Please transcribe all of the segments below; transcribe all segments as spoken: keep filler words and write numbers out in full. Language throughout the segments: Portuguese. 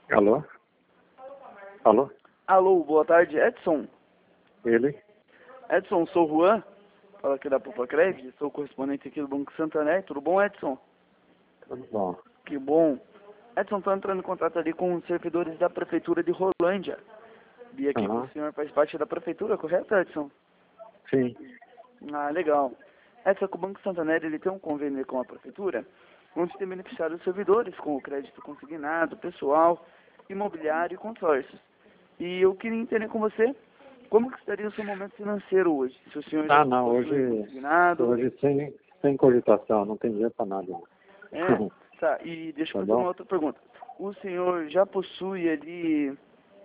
Alô? Alô? Alô, boa tarde, Edson. Ele? Edson, sou o Juan, fala aqui da Popacred, sou correspondente aqui do Banco Santander. Tudo bom, Edson? Tudo bom. Que bom. Edson, estou entrando em contato ali com os servidores da Prefeitura de Rolândia. Vi aqui que Aham. o senhor faz parte da Prefeitura, correto, Edson? Sim. Ah, legal. Edson, que o Banco Santander ele tem um convênio com a Prefeitura, onde tem beneficiado os servidores com o crédito consignado, pessoal, imobiliário e consórcios. E eu queria entender com você como que estaria o seu momento financeiro hoje. Se o senhor já Ah, não, possui hoje, consignado. hoje sem, sem cogitação, não tem dinheiro para nada. É, tá. E deixa eu Tá fazer uma bom? outra pergunta. O senhor já possui ali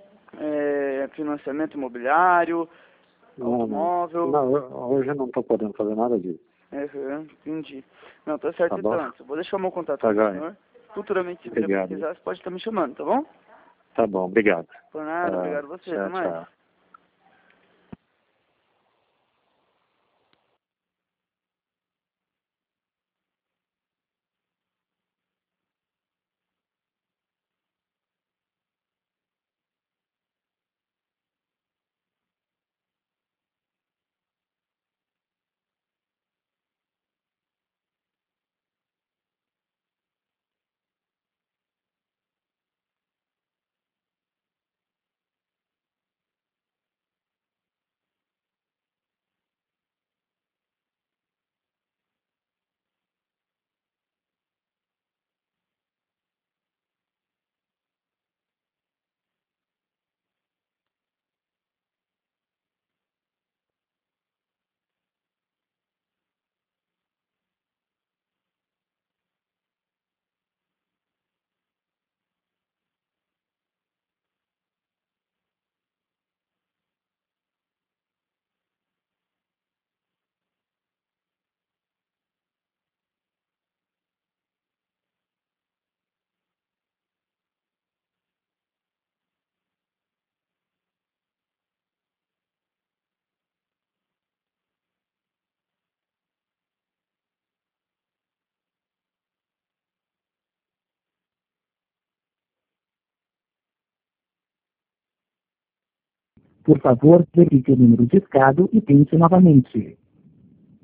é, financiamento imobiliário, Não, não. automóvel? Não, eu- hoje eu não estou podendo fazer nada disso. Uhum, entendi. Não, tá Tá certo bom? então. Edson. Vou deixar o meu contato Tá, com o joia. senhor. Futuramente, se vier Obrigado. precisar, você pode estar me chamando, tá bom? Tá bom, obrigado. Por nada, Tá, obrigado a você. Até tchau, mais. tchau. Por favor, verifique o número discado e tente novamente.